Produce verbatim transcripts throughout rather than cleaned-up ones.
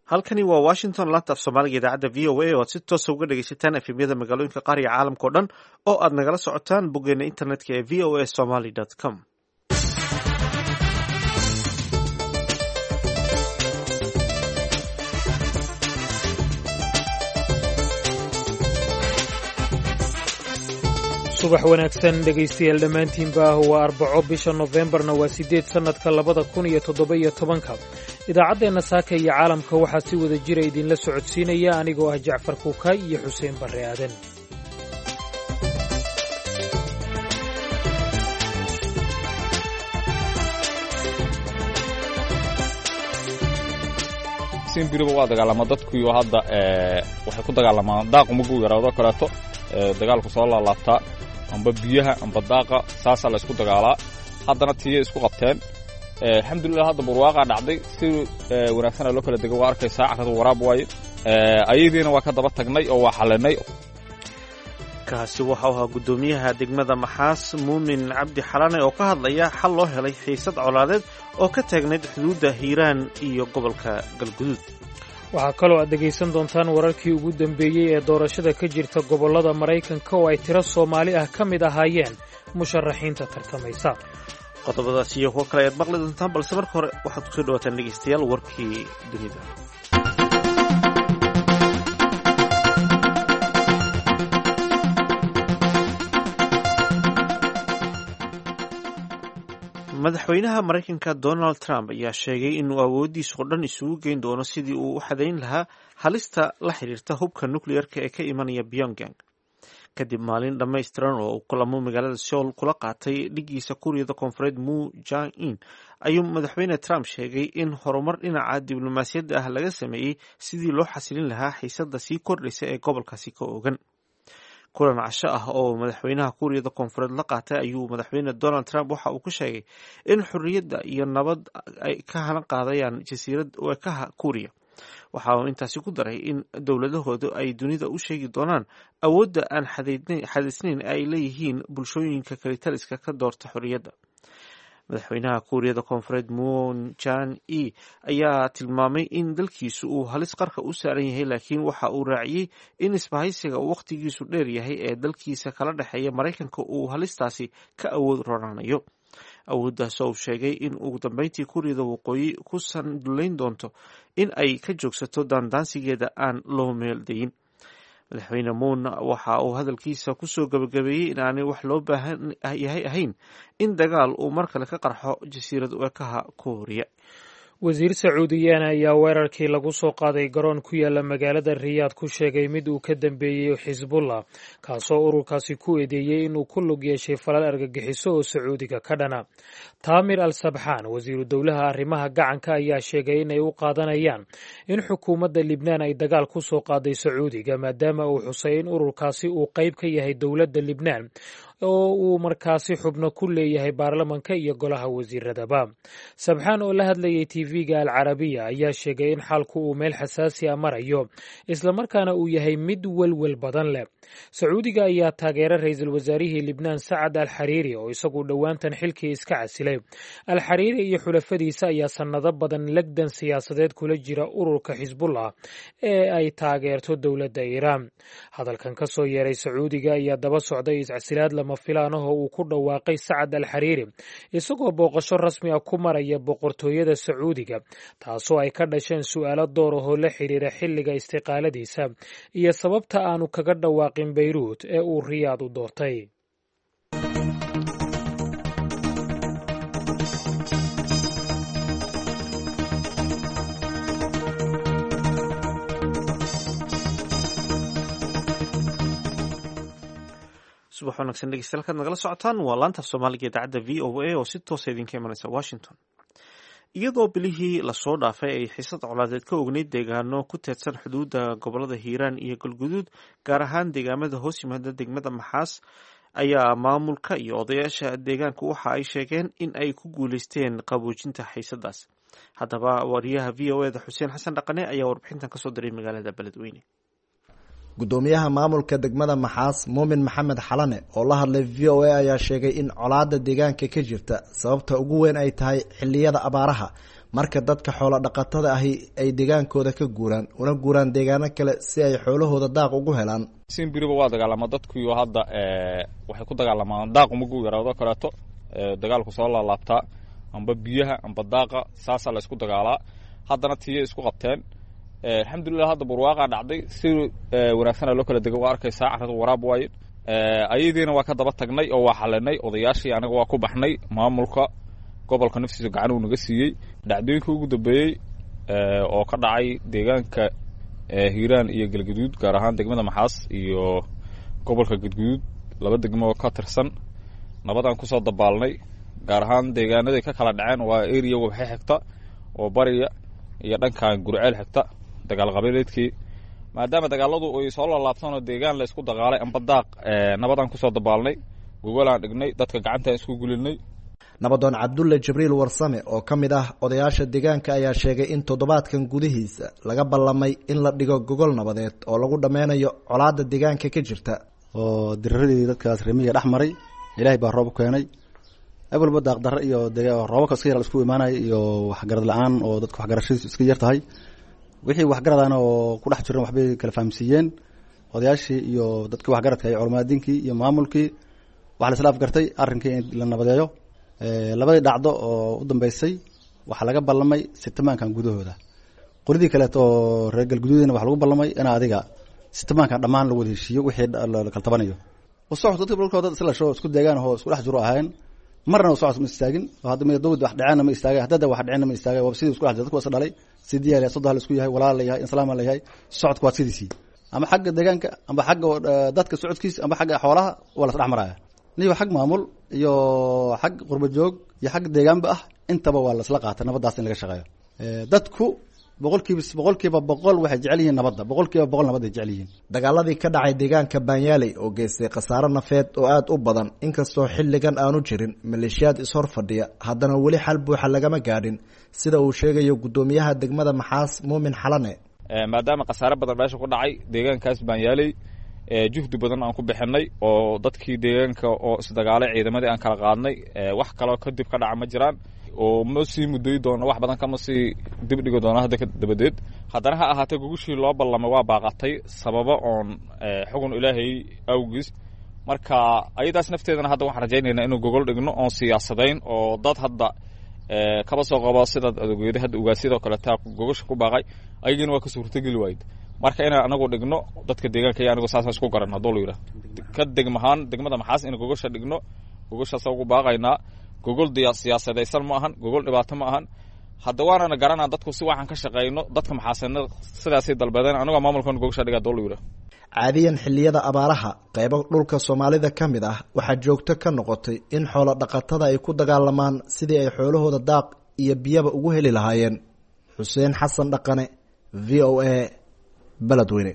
halkani waa washington laanta af soomaaliga idaacadda v o a oo aad si toosa uga dhegaysataan efemyada magaalooyinka qaar iyo caalamka o dhan oo aad nagala socotaan boggeena internetka ee v o a somaly com subax wanaagsan dhegaystayaal dhammaantiinba waa arbaco bisha nofembarna waa siddeed sannadka labada kun iyo toddoba iyo tobanka idaacaddeenna saaka iyo caalamka waxaa si wada jira idinla socodsiinaya anigoo ah jacfar kuukay iyo xuseen barre aadan sinbiriba waa dagaalama dadkuyo hadda waxay ku dagaalamaan daaqu maguu yaraado kaleeto dagaalku soo laalaabtaa amba biyaha amba daaqa saasaa la isku dagaalaa haddana tiyay isku qabteen alxamdulilah hadda barwaaqaa dhacday si wanaagsanaa loo kala dega waa arkaysaa carrada waraab waaye ayadiina waa ka daba tagnay oo waa xalinay kaasi waxau ahaa guddoomiyaha degmada maxaas muumin cabdi xalane oo ka hadlaya xal loo helay xiisad colaadeed oo ka taagnayd xuduudda hiiraan iyo gobolka galguduud waxaa kaloo aad dhegaysan doontaan wararkii ugu dambeeyey ee doorashada ka jirta gobollada maraykanka oo ay tiro soomaali ah ka mid ahaayeen musharaxiinta tartamaysa qodobadaas iyo kuwo kale ayaad maqli doontaan balse marka hore waxaad kusoo dhawaataan dhegaystayaal warkii dunida madaxweynaha maraykanka donald trump ayaa sheegay inuu awooddiisa oo dhan isugu geyn doono sidii uu u xadayn lahaa halista la xidhiirta hubka nuclearka ee ka imanaya pyongyang kadib maalin dhammaystiran oo uu kulamo magaalada seoul kula qaatay dhigiisa kuuriyada koonfureed mu jang in ayuu madaxweyne trump sheegay in horumar dhinaca diblomaasiyadda ah laga sameeyey sidii loo xasilin lahaa xiisadda sii kordhaysa ee gobolkaasi ka oogan kulan casho ah oo madaxweynaha kuuriyada koonfureed la qaatay ayuu madaxweyne donald trump waxa uu ku sheegay in xorriyadda iyo nabad ay ka halan qaadayaan jasiirad weekaha kuuriya waxa uu intaasi ku daray in dowladahoodu ay dunida u sheegi doonaan awoodda aan xadaysnayn ay leeyihiin bulshooyinka kalitaliska ka doorta xorriyadda madaxweynaha kuuriyada koonfureed moon jan e ayaa tilmaamay in dalkiisu uu halis qarka u saaran yahay laakiin waxa uu raaciyey in isbahaysiga uu wakhtigiisu dheer yahay ee dalkiisa kala dhexeeya maraykanka uu halistaasi ka awood ronaanayo awooddaas oo uu sheegay in ugu dambeyntii kuuriyada waqooyi ku sandullayn doonto in ay ka joogsato daandaansigeeda aan loo meeldayin madaxweyne moon waxa uu hadalkiisa kusoo gabagabeeyey in aanay wax loo baahan yahay ahayn in dagaal uu mar kale ka qarxo jasiirad weekaha kuuriya wasiir sacuudiyaana ayaa weerarkii lagu soo qaaday garoon ku yaala magaalada riyaad ku sheegay mid uu ka dambeeyey xisbullah kaasoo ururkaasi ku eedeeyey inuu ku lug yeeshay falal argagixiso oo sacuudiga ka dhana taamir al sabxaan wasiiru dowlaha arrimaha gacanka ayaa sheegay inay u qaadanayaan in xukuumadda libnaan ay dagaal ku soo qaaday sacuudiga maadaama uu xusay in ururkaasi uu qayb ka yahay dowladda libnaan oo uu markaasi xubno ku leeyahay baarlamanka iyo golaha wasiiradaba sabxaan oo la hadlayay tv-ga alcarabiya ayaa sheegay in xaalku uu meel xasaasi a marayo islamarkaana uu yahay mid welwel badan leh sacuudiga ayaa taageera ra-iisul wasaarihii libnaan sacad al xariiri oo isagu dhowaantan xilkii iska casilay al xariiri iyo xulafadiisa ayaa sannado badan legdan siyaasadeed kula jira ururka xisbullah ee ay taageerto dowladda iiraan hadalkan ka soo yeeray sacuudiga ayaa daba socday iscasilaad lama filaan ahoo uu ku dhawaaqay sacad al xariiri isagoo booqasho rasmi ah ku maraya boqortooyada sacuudiga taasoo ay ka dhasheen su'aalo door ahoo la xidhiira xilliga istiqaaladiisa iyo sababta aanu kaga dhawaaqin beyruut ee uu riyaad u doortay subax wanaagsan dhegeystayaal halkaad nagala socotaan waa laanta af soomaaliga idaacadda v o a oo si toosa idinka imanaysa washington iyadoo bilihii lasoo dhaafay ay xiisad colaadeed ka ogneyd deegaano ku teedsan xuduudda gobolada hiiraan iyo galguduud gaar ahaan deegaamada hoos yimaada degmada maxaas ayaa maamulka iyo odayaasha deegaanku waxa ay sheegeen in ay ku guuleysteen qaboojinta xiisadaas haddaba wariyaha v o eda xuseen xasan dhaqane ayaa warbixintan kasoo diray magaalada beledweyne gudoomiyaha maamulka degmada maxaas muumin maxamed xalane oo la hadlay v o a ayaa sheegay in colaada deegaanka ka jirta sababta ugu weyn ay tahay xiliyada abaaraha marka dadka xoolo dhaqatada ahi ay deegaankooda ka guuraan una guuraan deegaano kale si ay xoolahooda daaq ugu helaan. Simbiriba waa dagaalama dadkuyo hadda waxay ku dagaalamaan daaq uma guu yaraado kaleeto dagaalku soo laalaabtaa amba biyaha amba daaqa saasa la isku dagaalaa haddana tiye isku qabteen alxamdulillah hadda burwaaqa dhacday si wanaagsan loo kala dego waa arkaysaa carrada waraab waaye ayadiina waa ka daba tagnay oo waa xalinay odayaashii anaga waa ku baxnay maamulka gobolka naftiisa gacan uu naga siiyey dhacdooyinka ugu dambeeyey oo ka dhacay deegaanka Hiiraan iyo Galgaduud gaar ahaan degmada Maxaas iyo gobolka Galgaduud laba degmo oo ka tirsan nabadan ku soo dabaalnay gaar ahaan deegaanada ka kala dhaceen waa area waxa xigta oo bariya iyo dhankan Gurceel xigta dagaal qabiileedkii maadaama dagaaladu ay soo laabtaan oo deegaan la isku dagaalay amba daaq nabadan ku soo dabaalnay gogolaan dhignay dadka gacanta isku gulinay. Nabadoon Cabdulle Jibriil Warsame oo ka mid ah odayaasha deegaanka ayaa sheegay in toddobaadkan gudihiisa laga ballamay in la dhigo gogol nabadeed oo lagu dhameynayo colaadda deegaanka ka jirta oo diriradii dadkaas rimiga dhex maray ilaahay baa roob keenay awalba daaq darro iyo roobka iska yar isku imaanay iyo waxgarad la'aan oo dadku waxgarashadiisu iska yar tahay wixii waxgaradaan oo ku dhex jiran waxbay kala fahamsiiyeen odayaashii iyo dadkii waxgaradka iyo culamaadiinkii iyo maamulkii waxa la isla afgartay arrinkii in la nabadeeyo labadii dhacdo oo u dambeysay waxa laga ballamay sitamaankan gudahooda qoridii kale oo reer Galgaduudna waxa lagu ballamay in adiga sitamaankan dhamaan lagu wada heshiiyo wixii la kala tabanayo oo socodka dadka bulshada isla soo isku deegaan oo isku dhex jiro ahayn marna oo socod ma istaagin oo hadda mid dawlad wax dhacana ma istaagay hadda wax dhacana ma istaagay waa sidii isku dhex dadku wada dhalay sidii ay sodol isku yahay walaal yahay in salaam leeyahay socodku waa sidii ama xagga deegaanka ama xagga dadka socodkiisa ama xagga xoolaha wala saddex maraya niyo xag maamul iyo xag qurba joog iyo xag deegaanba ah intaba waa la isla qaatay nabadaas in laga shaqeeyo dadku boqolkiiba boqolkiiba boqol waxay jecel yihiin nabadda boqolkiiba boqol nabad ay jecel yihiin. Dagaaladii ka dhacay deegaanka Baanyaaley oo geystay khasaare nafeed oo aad u badan inkastoo xilligan aanu jirin maleeshiyaad is hor fadhiya haddana weli xal buuxa lagama gaadhin sida uu sheegayo gudoomiyaha degmada Maxaas Muumin Xalane. maadaama khasaare badan meesha ku dhacay deegaankaas Baanyaaley juhdi badan aan ku bixinay oo dadkii deegaanka oo isdagaalay ciidamadii aan kala qaadnay wax kale oo kadib ka dhaca ma jiraan oo ma sii mudday doono wax badan kama sii dib dhigo doono hadda dabadeed haddana ha ahaatee gogoshii loo ballamay waa baaqatay sababo oon xugun ilaahay awgiis marka ayadaas nafteedana hadda waxaan rajaynaynaa inuu gogol dhigno oon siyaasadayn oo dad hadda kaba soo qabo sida adeegyada hadda ugaasiyada kale taa gogosha ku baaqay ayagina waa ka suurtageli waayid marka inaan anagu dhigno dadka deegaanka iyo anagu saas isku garan hadoo la yiraahdo ka degmahan degmada Maxaas in gogosha dhigno gogoshaas ugu baaqaynaa gogol siyaasadaysan ma ahan gogol dhibaato ma ahan hadda waana garanaa dadku si waxaan ka shaqeyno dadka Maxaasna sidaas ay dalbadeen anagu maamulkan gogosha dhiga hadoo la yiraahdo. Caadiyan xilliyada abaaraha qaybo dhulka Soomaalida ka mid ah waxa joogto ka noqotay in xoolo dhaqatada ay ku dagaalamaan sidii ay xoolahooda daaq iyo biyaba ugu heli lahaayeen. Xuseen Xasan Dhaqane V O A Baladweyne.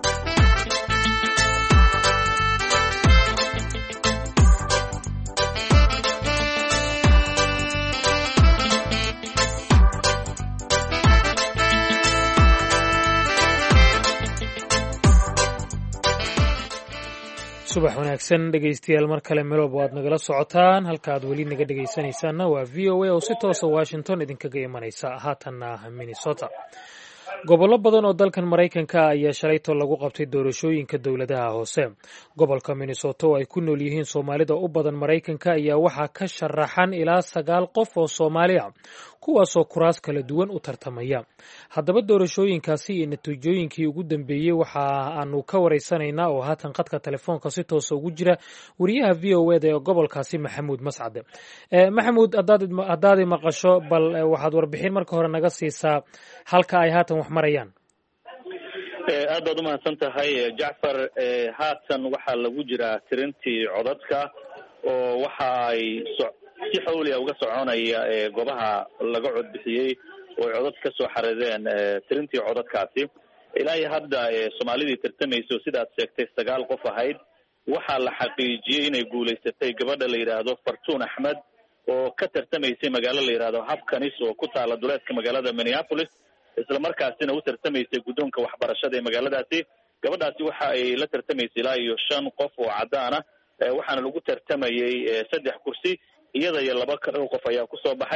subax wanaagsan dhegaystayaal mar kale meelooba waad nagala socotaan halka aad weli naga dhegaysanaysaanna waa V O A oo si toosa Washington idinkaga imanaysa haatanna Minnesota. gobollo badan oo dalkan Maraykanka ayaa shalayto lagu qabtay doorashooyinka dowladaha hoose. Gobolka Minnesota oo ay ku nool yihiin Soomaalida u badan Maraykanka ayaa waxaa ka sharaxan ilaa sagaal qof oo Soomaali ah kuwaasoo kuraas kala duwan u tartamaya. Haddaba doorashooyinkaasi iyo natiijooyinkii ugu dambeeyey waxa aanu ka wareysanaynaa oo haatan qadka telefoonka si toos ugu jira wariyaha V O A ee gobolkaasi Maxamuud Mascade. Maxamuud, haddaad maqasho bal waxaad warbixin marka hore naga siisaa halka ay haatan wax marayaan. aad baad u mahadsan tahay Jacfar. haatan waxaa lagu jiraa tirintii codadka oo waxa ay si xawli ah uga soconaya goobaha laga cod bixiyay oo codad ka soo xareedeen tirintii codadkaasi. ilaa hadda Soomaalidii tartamayso sidaad sheegtay sagaal qof ahayd waxaa la xaqiijiyay inay guuleysatay gabadha la yiraahdo Fartuun Axmed oo ka tartamaysay magaalo la yiraahdo Habkanis oo ku taala duleedka magaalada Minneapolis isla markaasina u tartamaysay guddoonka waxbarashada ee magaaladaasi. gabadhaasi waxa ay la tartamaysay ilaa iyo shan qof oo cadaan ah waxaana lagu tartamayay saddex kursi iyada iyo laba kale qof ayaa ku soo baxay.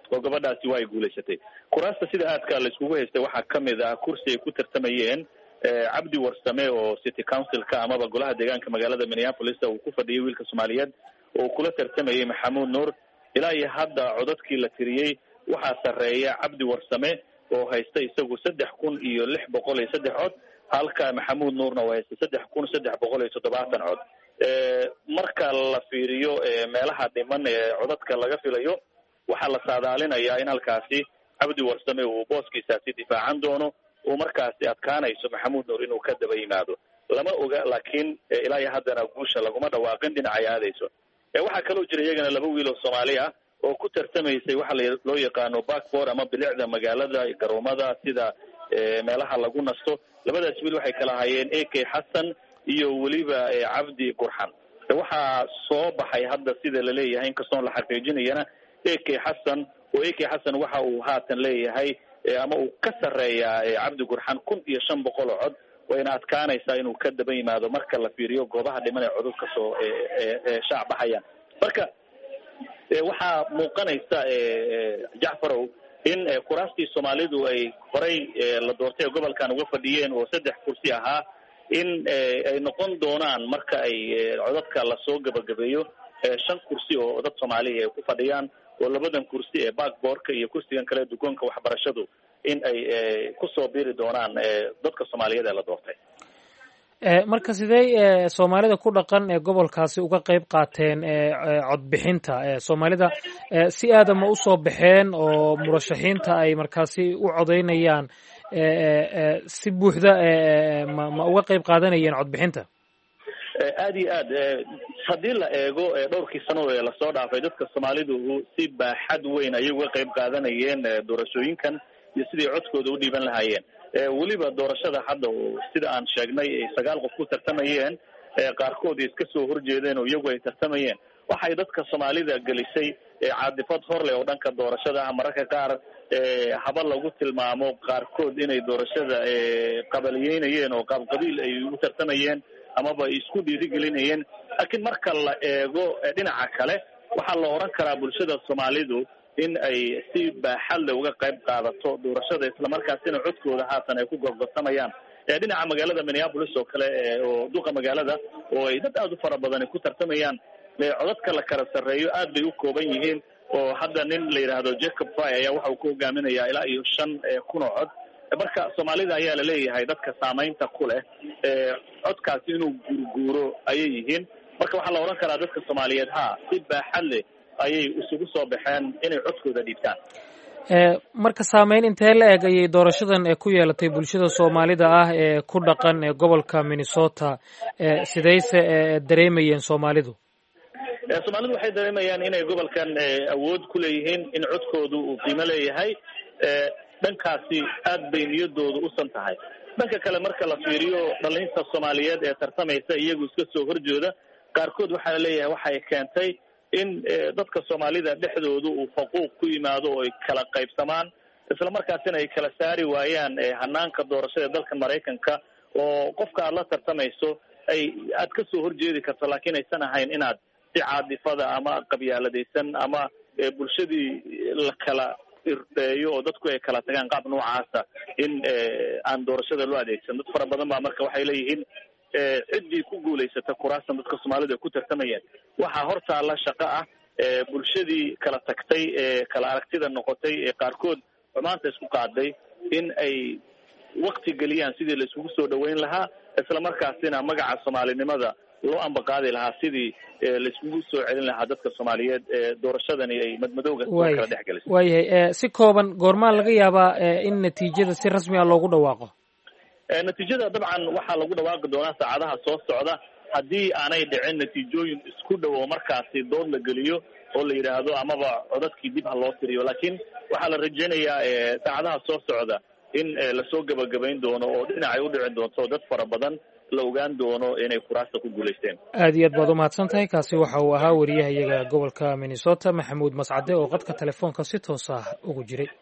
oo gabadhaasi waa ay guulaysatay. kuraasta sida aadka la iskugu haystay waxaa kamid ah kursi ay ku tartamayeen cabdi warsame oo city councilka amaba golaha deegaanka magaalada Minneapolis uu ku fadhiyay wiilka Soomaaliyeed oo kula tartamayay Maxamuud Nuur. ilaa iyo hadda codadkii la tiriyey waxaa sareeya cabdi warsame oo haysta isagu saddex kun iyo lix boqol iyo saddex cod, halka Maxamuud Nuurna uu haysta saddex kun saddex boqol iyo toddobaatan cod. marka la fiiriyo meelaha dhiman ee codadka laga filayo waxaa la saadaalinayaa in halkaasi cabdi warsame uu booskiisaasi difaacan doono oo markaasi adkaanayso Maxamuud Nuur inuu ka daba yimaado. lama oga, laakiin ilaa iyo haddana guusha laguma dhawaaqin dhinacay aadayso. waxaa kaloo jira iyagana laba wiil oo Soomaali ah oo ku tartamaysay waxa loo yaqaano backboard ama bilicda magaalada garoomada sida meelaha lagu nasto. labadaas wiil waxay kala hayeen A K Xasan iyo weliba cabdi qurxan. waxaa soo baxay hadda sida la leeyahay inkastoo la xaqiijinayana A K Xasan oo A K Xasan waxa uu haatan leeyahay ama uu ka sareeyaa cabdi qurxan kun iyo shan boqol cod, wayna adkaanaysaa inuu ka daba yimaado marka la fiiriyo goobaha dhiman ee codad ka soo shaac baxayaan. marka waxaa muuqanaysa Jacfarow in kuraastii Soomaalidu ay horay la doortay gobolkan uga fadhiyeen oo saddex kursi ahaa in ay noqon doonaan marka ay codadka la soo gabagabeeyo shan kursi oo dad Soomaali ay ku fadhiyaan, oo labadan kursi ee backboardka iyo kursigan kale dugoonka waxbarashadu in ay ku soo biiri doonaan dadka Soomaaliyeed ee la doortay. marka sidee Soomaalida ku dhaqan ee gobolkaasi uga qayb qaateen codbixinta? Soomaalida si aad ma u soo baxeen oo murashaxiinta ay markaasi u codeynayaan si buuxda ma uga qayb qaadanayeen codbixinta? aad iyo aad haddii la eego dhowrkii sano ee lasoo dhaafay dadka Soomaalidu si baaxad weyn ayay uga qayb qaadanayeen doorashooyinkan iyo sidii codkooda u dhiiban lahaayeen. weliba doorashada hadda sida aan sheegnay sagaal qof ku tartamayeen, qaarkood iska soo horjeedeen oo iyagu ay tartamayeen. waxay dadka Soomaalida gelisay caadifad hor leh oo dhanka doorashada ah. mararka qaar haba lagu tilmaamo qaarkood inay doorashada qabalyeynayeen oo qaab qabiil ay u tartamayeen amaba isku dhiirigelinayeen. laakiin marka la eego dhinaca kale waxaa la oran karaa bulshada Soomaalidu in ay si baaxad leh uga qayb qaadato doorashada, isla markaasina codkooda haatan ay ku gorgortamayaan. dhinaca magaalada Minneapolis oo kale oo duqa magaalada oo ay dad aad u fara badan ku tartamayaan, codadka la kala sareeyo aad bay u kooban yihiin. oo hadda nin la yiraahdo Jacob Fry ayaa waxa uu ku hogaaminayaa ilaa iyo shan kun oo cod. marka Soomaalida ayaa la leeyahay dadka saameynta ku leh codkaasi inuu gurguuro ayay yihiin. marka waxaa la oran karaa dadka Soomaaliyeed ha si baaxad leh ayay isugu soo baxeen inay codkooda dhiibtaan. marka saameyn intee la eg ayay doorashadan ku yeelatay bulshada Soomaalida ah ee ku dhaqan ee gobolka Minnesota? sidayse dareemayeen Soomaalidu? Soomaalidu waxay dareemayaan inay gobolkan awood ku leeyihiin, in codkoodu uu qiimo leeyahay. dhankaasi aad bay niyadoodu u san tahay. dhanka kale marka la fiiriyo dhalinta Soomaaliyeed ee tartamaysa iyagu iska soo horjooda, qaarkood waxaa la leeyahay waxay keentay in dadka Soomaalida dhexdoodu uu faquuq ku yimaado oo ay kala qaybsamaan, isla markaasina ay kala saari waayaan hanaanka doorashada dalka Mareykanka oo qofka aad la tartamayso ay aad ka soo horjeedi karto, laakiin aysan ahayn inaad si caadifada ama qabyaaladaysan ama bulshadii la kala irdeeyo oo dadku ay kala tagaan qaab noocaasa in aan doorashada loo adeegsan. dad fara badan baa marka waxay leeyihiin ciddii ku guulaysata kuraastan dadka Soomaalida ku tartamayeen waxaa hortaala shaqo ah bulshadii kala tagtay ee kala aragtida noqotay ee qaarkood maanta isku qaaday in ay waqti geliyaan sidii la isugu soo dhaweyn lahaa, isla markaasina magaca Soomaalinimada loo ambaqaadi lahaa sidii la isugu soo celin lahaa dadka Soomaaliyeed ee doorashadani ay madmadowga kala dhex gelisay. waayahay si kooban goormaa laga yaabaa in natiijada si rasmi ah loogu dhawaaqo? natiijada dabcan waxaa lagu dhawaaqi doonaa saacadaha soo socda haddii aanay dhicin natiijooyin isku dhow oo markaasi dood la geliyo oo la yidhaahdo amaba codadkii dib ha loo tiriyo. laakiin waxaa la rajaynayaa saacadaha soo socda in lasoo gabagabayn doono oo dhinacay u dhici doonto dad fara badan la ogaan doono inay kuraasta ku guulaysteen. aad iyo aad baad umahadsan tahay. kaasi waxa uu ahaa wariyaha iyaga gobolka Minnesota Maxamuud Mascade oo qadka telefoonka si toos ah ugu jiray.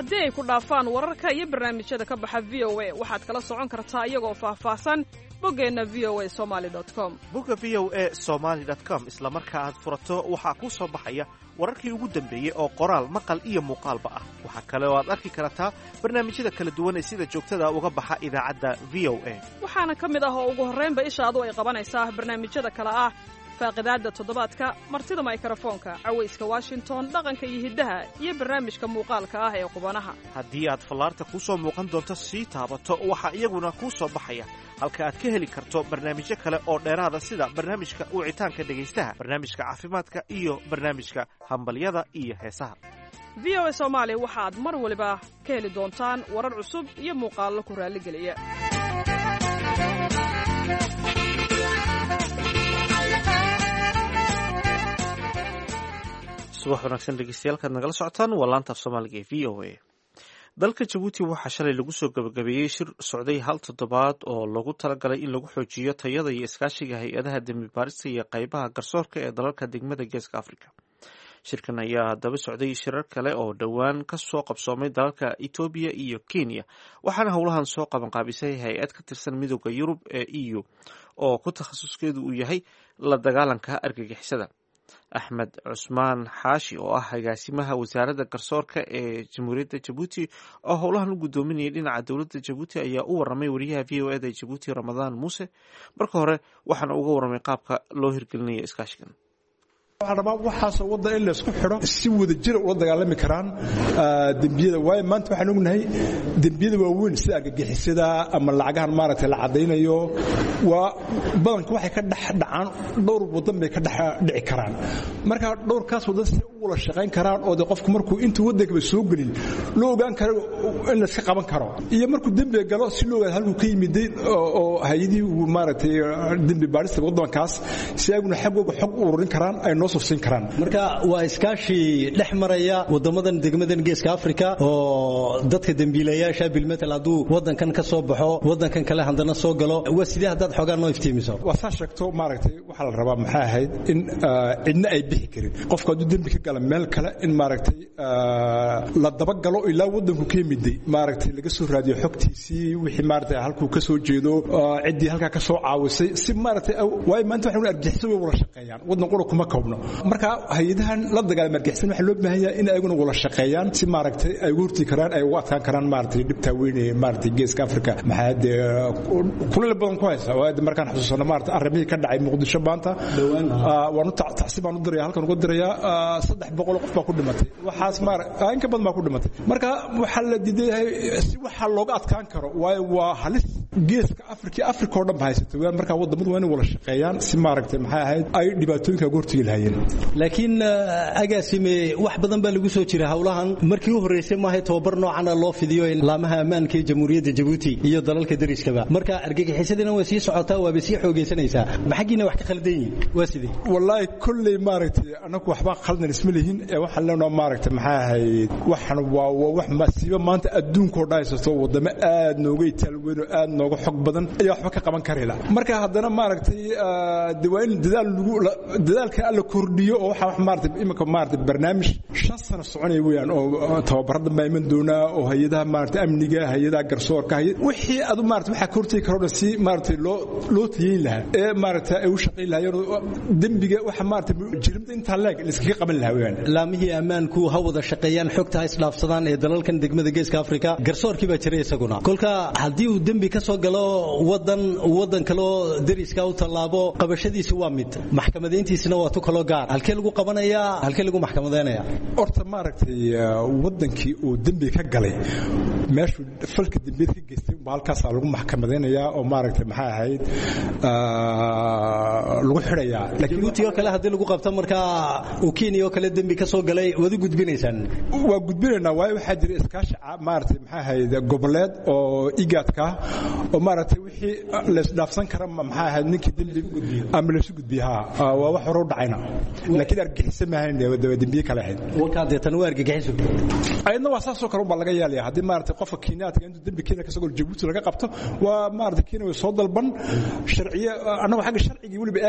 haddii ay ku dhaafaan wararka iyo barnaamijyada ka baxa v o a waxaad kala socon kartaa iyagoo faahfaahsan boggeenna v o a somaali com bogga v o a somaali com isla marka aad furato waxaa kuu soo baxaya wararkii ugu dambeeyey oo qoraal maqal iyo muuqaalba ah. waxaa kale oo aad arki kartaa barnaamijyada kala duwan ee sida joogtada uga baxa idaacadda v o a waxaana ka mid ah oo ugu horraynba ishaadu ay qabanaysaa barnaamijyada kale ah faaqidaadda toddobaadka, martida mikrofoonka, cawayska washington, dhaqanka iyo hiddaha iyo barnaamijka muuqaalka ah ee qubanaha. haddii aad fallaarta kuu soo muuqan doonto sii taabato waxaa iyaguna kuu soo baxaya halka aad ka heli karto barnaamijyo kale oo dheeraada sida barnaamijka wicitaanka dhegaystaha, barnaamijka caafimaadka iyo barnaamijka hambalyada iyo heesaha. v o a soomaali waxaad mar waliba ka heli doontaan warar cusub iyo muuqaallo ku raalligeliya. subax wanaagsan dhegeystayaal kaad nagala socotaan waa laanta af soomaaliga ee v o a. dalka jabuuti waxaa shalay lagu soo gabagabeeyey shir socday hal toddobaad oo loogu talagalay in lagu xoojiyo tayada iyo iskaashiga hay-adaha dembi baarista iyo qaybaha garsoorka ee dalalka degmada geeska afrika. shirkan ayaa daba socday shirar kale oo dhowaan ka soo qabsoomay dalalka etoobiya iyo kenya, waxaana howlahan soo qabanqaabisay hay-ad ka tirsan midooda yurub ee e u oo ku takhasuskeedu uu yahay la dagaalanka argagixisada. axmed cusmaan xaashi oo ah agaasimaha wasaaradda garsoorka ee jamhuuriyadda jabuuti oo howlahan u guddoominayay dhinaca dowladda jabuuti ayaa u waramay wariyaha v o eda jabuuti ramadaan muuse. marka hore waxaana uga waramay qaabka loo hirgelinayo iskaashigan. waxaan rabaa waxaasoo wadda in laysku xidho si wada jira ula dagaalami karaan dembiyada. waayo maanta waxaan ognahay dembiyada waaweyn sida argagixisada ama lacagahan maaragtay la caddaynayo waa badanka waxay ka dhex dhacaan dhowr waddan bay ka dhex dhici karaan. marka dhowrkaas waddan si u wada shaqayn karaan oo de qofku markuu intuu waddankaba soo gelin loo ogaan karo in layska qaban karo, iyo markuu dembiga galo si loo ogaado halkuu ka yimiday oo hay-adihii uu maaragtay dembi baadhista waddankaas si ayaguna xaggooga xog u ururin karaan ay noo sufsin karaan. marka waa iskaashi dhex maraya wadamadan degmadan geeska afrika oo dadka dembiilayaasha bilmetal hadduu waddankan ka soo baxo waddankan kale haddana soo galo waa sidee haddaad xoogaa noo iftiimiso. waa saa sheegto maaragtay waxaa la rabaa maxay ahayd in cidna ay bixi karin. qofku hadduu dembi ka gala meel kale in maaragtay la dabagalo ilaa waddanku ka yimiday maaragtay laga soo raadiyo xogtiisii wixii maaragtay halkuu ka soo jeedo ciddii halkaa ka soo caawisay si maaragtay waayo maanta waxay argixisay way wada shaqeeyaan waddan qura kuma koobno. marka hay-adahan la dagaalama argixisada waxaa loo baahan yahay in ayaguna wada shaqeeyaan si maaragtay ay ugu hortii karaan ay ugu adkaan karaan maaragtay dhibtaa weyn ee maaragtay geeska afrika maxaa dee kuleel badan ku haysa. waayo markaan xusuusano maaragtay arrimihii ka dhacay muqdisho maanta waanu tacsi baan u diraya halkan uga dirayaa saddex boqol qof baa ku dhimatay waxaas maar in ka badan baa ku dhimatay. marka waxaa la diidayahay si waxaa looga adkaan karo waayo waa halis geeska afrika afrika oo dhan ba haysatay. marka wadamadu waa inay wada shaqeeyaan si maaragtay maxay ahayd ay dhibaatooyinka uga hortegi lahaayeen. laakiin agaasime wax badan baa lagu soo jira howlahan markii u horeysay maahay tababar noocan loo fidiyo laamaha ammaanka ee jamhuuriyadda jabuuti iyo dalalka dariskaba. marka argagixisadina way sii socotaa waaba sii xoogaysanaysaa maxagiina wax ka khaldan yihiin waa sidee. wallaahi kolley maaragtay anagu waxbaa khaldan isma lihin ee waxaan leenahay maaragtay maxay ahayd waxan waa wax masiibo maanta adduunka oo dhaysato wadamo aad nooga itaalweyn oo aad nooga xog badan ayaa waxba ka qaban karayla. marka haddana maaragtay de waa in dadaal lagu dadaalka alla kordhiyo oo waxa wax maartay imika maartay barnaamij shan sano soconay weeyaan oo tababarada ma iman doona oo hay'adaha maartay amniga hay'adaha garsoorka wixii aad maartay waxa kortay karo si maartay loo loo tiyin lahaa ee maartay ay u shaqeyn lahaayeen dambiga waxa maartay jirimta inta leeg la iskaga qaban lahaa weeyaan. laamihii ammaanku ha wada shaqeeyaan xogta is dhaafsadaan ee dalalkan degmada geeska afrika garsoorkii baa jiray isaguna kolka haddii uu dembi ka soo galo wadan wadan kale oo dariska u tallaabo qabashadiisa waa mid maxkamadeyntiisina waa tu kaloo gaar halkee lagu qabanayaa halkee lagu maxkamadeynaya. horta maaragtay wadankii uu dembi ka galay meeshuu falka dembiyada ka geystay baa halkaasaa lagu maxkamadeynayaa oo maaragtay maxay ahayd lagu xidhayaa. jabuuti oo kale haddii lagu qabto markaa uu kenya oo kale dembi ka soo galay waad u gudbinaysaan. waa gudbinaynaa waayo waxaa jira iskaashi maaragtay maxay ahayd goboleed oo igaadka oo maaragtay wixii la isdhaafsan kara maxay ahayd ninkii dembi ama la isu gudbiyaa waa wax hore u dhacayna laakiin argagixisa maahayn dembiye kale ahayd. walkaa deetan waa argagixiso ayadna waa saasoo kale baa laga yeelaya haddii maaragtay qofka kenyaadka intuu dembi kenya kasoo jabuuti laga qabto waa maaragtay kenya way soo dalban sharciye annagu xagga sharcigii weliba eegayna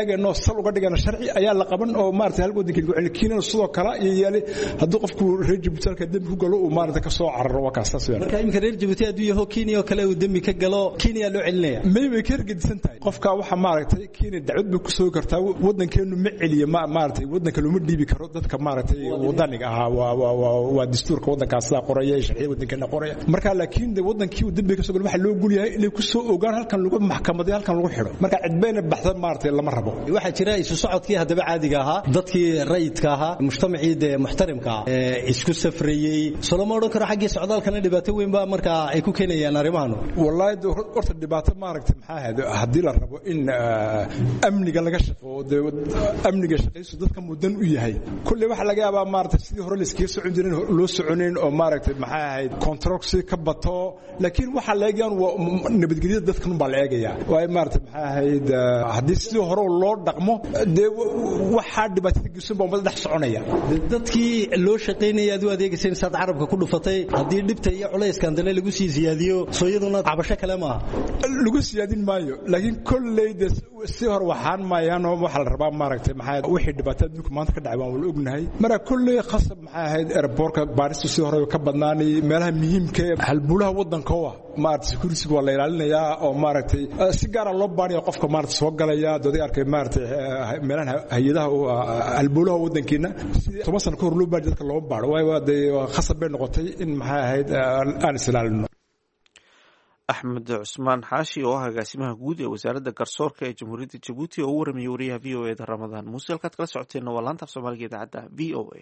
eegayno sal uga dhigana sharci ayaa la qaban oo maartay hal wadanka lagu celin kiina sidoo kale iyo yeelay haddii qofku reer Djibouti halka dambi ku galo uu maartay ka soo cararo waa kaas taas marka imka reer Djibouti hadduu yahay Kenya oo kale uu dambi ka galo Kenya loo celinaya maybe ka rgidsan tahay qofka waxa maartay Kenya dacwad buu ku soo kartaa wadankeenu ma celiyo ma maartay wadanka loo dhiibi karo dadka maartay wadaniga ah waa waa waa dastuurka wadankaas la qorayay sharciga wadankeena qoraya marka laakiin wadankii uu dambi ka soo galo waxa loo gulyahay inay ku soo ogaan halkan lagu maxkamaday halkan lagu xiro marka cidbayna baxda maartay lama rabo waxa jira isu socodkii hadaba caadiga ahaa dadkii rayidka ahaa mujtamaciida muxtarimka ee isku safrayay Solomon oran karo xagii socdaalkana dhibaato weyn ba marka ay ku keenayaan arimahan wallahi horta dhibaato maaragtay maxaa hada hadii la rabo in amniga laga shaqeeyo amniga shaqeeyo dadka mudan u yahay kulli waxa laga yaabaa maaragtay sidii hore la iska socon jirin loo soconayn oo maaragtay maxaa ahayd contracts ka bato laakiin waxa la eegaan nabadgelyada dadkan baa la eegaya way maartay maxaa ahayd hadii sidii hore loo dhaqmo de waxa dhibaatada geysan baa umada dhex soconaya dadkii loo shaqeynaya aad u adeegaysan saad carabka ku dhufatay hadii dhibta iyo culeyskan dana lagu sii ziyaadiyo sooyaduna cabasho kale ma lagu siyaadin maayo laakiin kulleeyda si hore waxaan maayaan oo waxa la rabaa maaragtay maxaa wixii dhibaatada dadku maanta ka dhacay waan wada ognahay mara kulleey qasab maxaa ahayd airportka baaristu si hore ka badnaanay meelaha muhiimka ah halbulaha wadanka waa maartay security waa la ilaalinayaa oo maaragtay si gaar ah loo baariyo qofka maartay soo galaya dadka arkay maartay meelaha hay'adaha halbulaha wadankeena toban sano ka hor loo baari dadka loo baaro way waa qasab bay noqotay in maxaa ahayd aan islaalino axmed cusmaan xaashi oo ah agaasimaha guud ee wasaaradda garsoorka ee jamhuuriyadda Djibouti oo u warramiyay wariyaha V O A da Ramadaan Muuse halkaad kala socoteena waa laanta Soomaaliga idaacadda V O A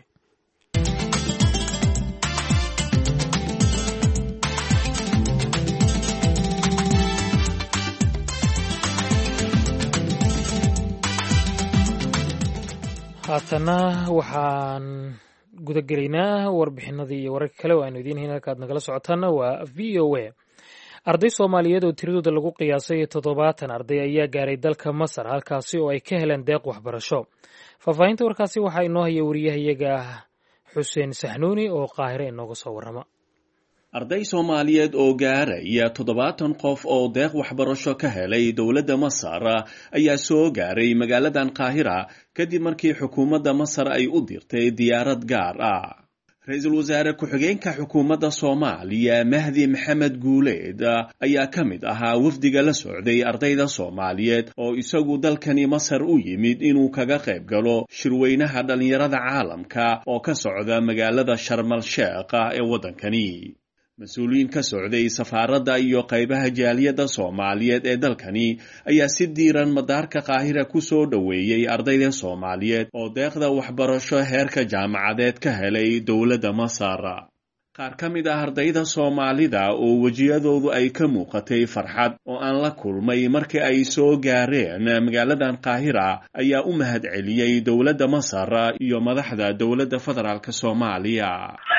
haatana waxaan guda gelaynaa warbixinadii iyo wararka kale oo aynu idiin hayn halkaad nagala socotaana waa V O A arday Soomaaliyeed oo tiradooda lagu qiyaasay toddobaatan arday ayaa gaaray dalka Masar halkaasi oo ay ka heleen deeq waxbarasho faahfaahinta warkaasi waxaa inoo haya wariyahayaga Xuseen Saxnuuni oo Qaahire inooga soo warrama arday Soomaaliyeed oo gaaraya toddobaatan qof oo deeq waxbarasho ka helay dowladda Masar ayaa soo gaaray magaaladan Qaahira kadib markii xukuumadda Masar ay u dirtay diyaarad gaar ah Ra'iisul Wasaare ku-xigeenka xukuumadda Soomaaliya Mahdi Maxamed Guuleed ayaa ka mid ahaa wafdiga la socday ardayda Soomaaliyeed oo isagu dalkani Masar u yimid inuu kaga qayb galo shirweynaha dhalinyarada caalamka oo ka socda magaalada Sharm el-Sheikh ee wadankani mas-uuliyiin ka socday safaaradda iyo qaybaha jaaliyadda Soomaaliyeed ee dalkani ayaa si diiran madaarka Qaahira ku soo dhaweeyay ardayda Soomaaliyeed oo deeqda waxbarasho heerka jaamacadeed ka helay dowladda Masar qaar ka mid ah ardayda Soomaalida oo wajiyadoodu ay ka muuqatay farxad oo aan la kulmay markii ay soo gaareen magaaladan Qaahira ayaa u mahad celiyay dowladda Masar iyo madaxda dowladda federaalka Soomaaliya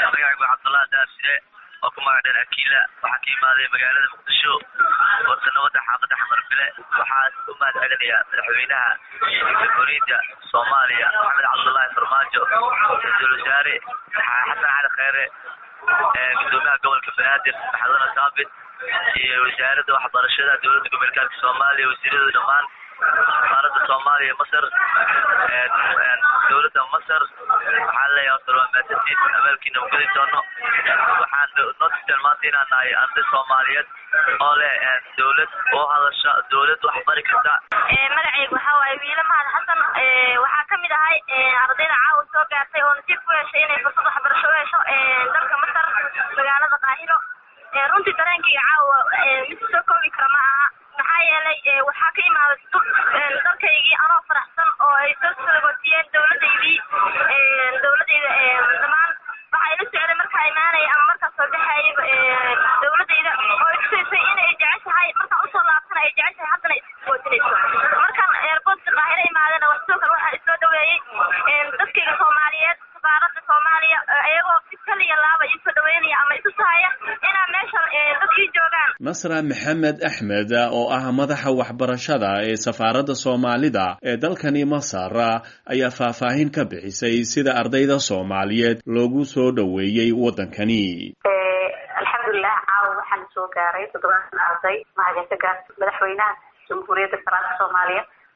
وكما عندنا أكيلة وحكيمة مجالة مقدشو وسنوات حافظة حمر بلا وحاس أمة الأغنية الحوينها جمهورية صوماليا محمد عبد الله فرماجو رئيس الوزراء حسن علي خيري قدومها قول كبنادر حضرنا ثابت وزارة وحبرشدة دولة قبل الصومالية وزيرة الدمان سفارة الصومالية مصر دولة مصر حالة يوصلوا ماتتين أمالكي نوكد دونو وحان نوتي المانتين أن أنت الصوماليات أولي دولة وهذا الشاء دولة وحبري كتا مدعي وحاوة ويلا مع الحسن وحاكمي دهاي أرضينا عاو سوقع سي ونسيب كل شيء فرصة حبر شوية شو دلك مصر مقالة قاهرة runtii dareenkii caawa mid soo koobi kara ma aha maxaa yeelay waxaa ka imaaday dalkaygii anoo faraxsan oo ay soo salagootiyeen dowladaydii dowladayda dhammaan waxaa ila socday markaa imaanaya ama markaa soo baxayay dowladayda oo istusaysay inay jeceshahay markaa usoo laabtana ay jeceshahay haddana iswootinayso markaan airportka Qaahire imaadana sidoo kale waxaa isoo dhaweeyey dadkayga Soomaaliyeed safaaradda Soomaaliya iyagoo si kaliya laaba isoo dhaweynaya ama isu sahaya inaan meeshan dadkii joogaan Nasra Maxamed Axmed oo ah madaxa waxbarashada ee safaaradda Soomaalida ee dalkani Masar ayaa faahfaahin ka bixisay sida ardayda Soomaaliyeed loogu soo dhaweeyay wadankani alxamdulillah caawa waxaan soo gaaray toddobaatan arday mahadsanid madaxweynaha jamhuuriyadda federaalka Soomaaliya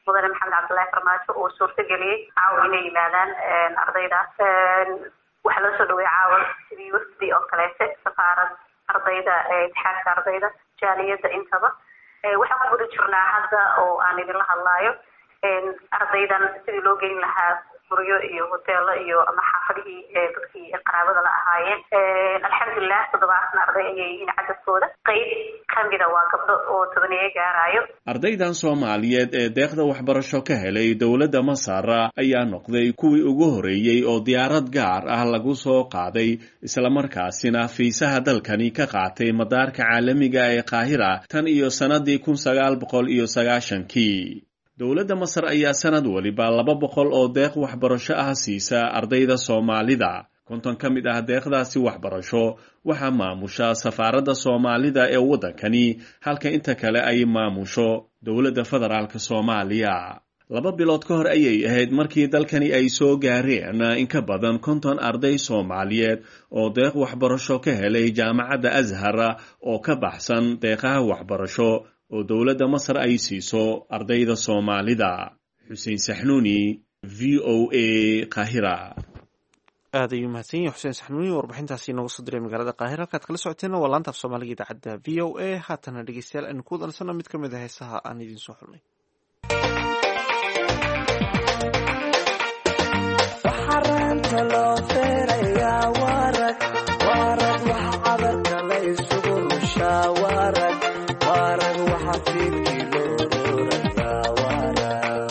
mudane maxamed cabdullaahi farmaajo oo suurtageliyey caawa inay yimaadaan ardaydaas. waxaa loo soo dhaweeyey caawa sidii wafdi oo kaleete safaarad ardayda itixaadka ardayda jaaliyadda intaba. waxaan ku guda jirnaa hadda oo aan idinla hadlaayo ardaydan sidii loo geyn lahaa guryo iyo hoteelo iyo ama xaafadihii dadkii qaraabada la ahaayeen. alxamdulilah toddobaatan arday ayay yihiin cadadkooda, qeyb kamida waa gabdho oo tobaneeye gaarayo. ardaydan soomaaliyeed ee deeqda waxbarasho ka helay dowladda masar ayaa noqday kuwii ugu horeeyey oo diyaarad gaar ah lagu soo qaaday islamarkaasina fiisaha dalkani ka qaatay madaarka caalamiga ee qaahira tan iyo sanadii kun sagaal boqol iyo sagaashankii. dowladda masar ayaa sanad waliba laba boqol oo deeq waxbarasho ah siisa ardayda soomaalida. konton ka mid ah deeqdaasi waxbarasho waxaa maamusha safaaradda soomaalida ee waddankani, halka inta kale ay maamusho dowladda federaalk soomaaliya. laba bilood ka hor ayay ahayd markii dalkani ay soo gaareen in ka badan konton arday soomaaliyeed oo deeq waxbarasho ka helay jaamacadda ashar oo ka baxsan deeqaha waxbarasho oo dowladda masar ay siiso ardayda soomaalida. xuseen saxnuuni, v o a, qaahira. aad ayuu mahadsan yahay xuseen saxnuuni warbixintaasi inooga soo diray magaalada qaahira. halkaad kala socoteena waa laanta af soomaaliga idaacadda v o a. haatana dhegeystayaal aynu ku wadansano mid ka mid a heesaha aan idiin soo xulnay. waxaraanta loo feerayaa warag warag waxa cadarka la isugu rushaa warag warag waxa fiidkii loo roorayaa warag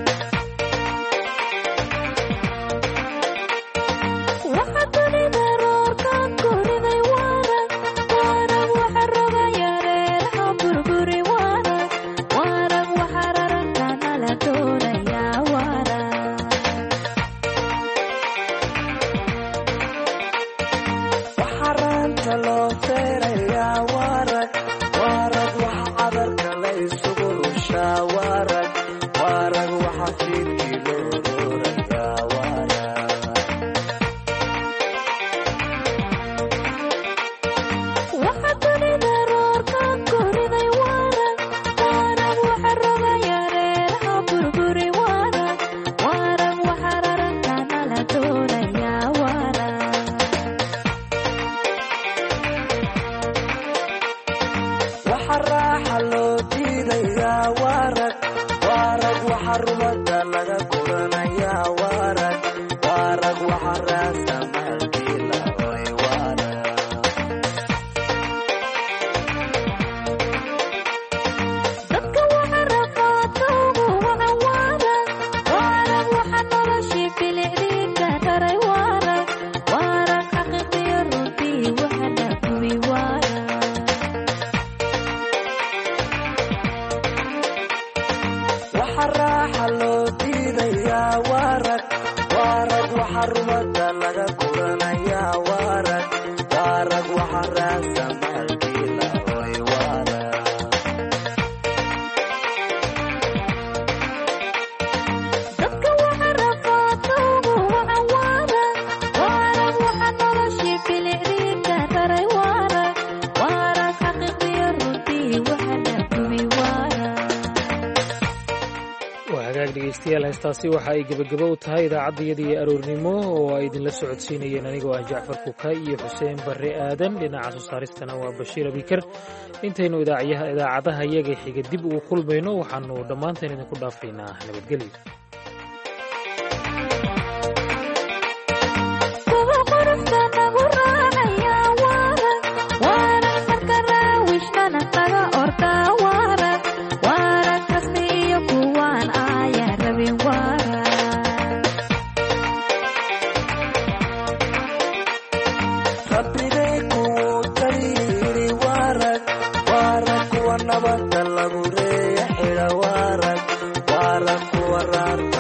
waxa dunida roorka koriday warag warag waxa roga yareeraha burburi warag warag waxa raranta nala doonayaa warag waxaraanta loo feerayaa warag warag waxa cadarka la isugu rushaa warag warag waxa fiidkii loo roorayaa warag waxa dunida roorka koriday warag warag waxa roga yareeraha burburi warag warag waxa raranta nala doonayaa warag waxa raaxa loo diidayaa warag warag waxa rumada laga guranayaa warag warag waxa raasa maalkii la hoy warag dadka waxa rafaata ugu wacan warag warag waxa noloshii bilicdii ka daray warag warag xaqiiqiyo runtii waxa la gubi warag waxa raaxa loo diidayaa warag warag waxa rumada laga guranayaa warag warag waxa raasa maalkii la hoy warag dadka waxa rafaata ugu wacan warag warag waxa noloshii bilicdii ka daray warag warag xaqiiqiyo runtii waxa la gubi warag waa hagaag dhegeystayaal heestaasi waxa ay gebagabo u tahay idaacaddayadii aroornimo oo ay idinla socodsiinayeen anigoo ah jacfar kuka iyo xuseen barre aadan. dhinaca soo saaristana waa bashiir abikar. intaynu idaacayaha idaacadaha iyaga xiga dib ugu kulmayno waxaanu dhammaanteen idinku dhaafaynaa nabadgelyo. kuwa quruxda nagu raacaya warag warag marka raawishtana taga ordaa warag warag rasmi iyo kuwaan ayaa rabin warag rabbigay kuwuu taliiri warag warag kuwa nabadda lagu reeya xidha warag warag kuwa raarta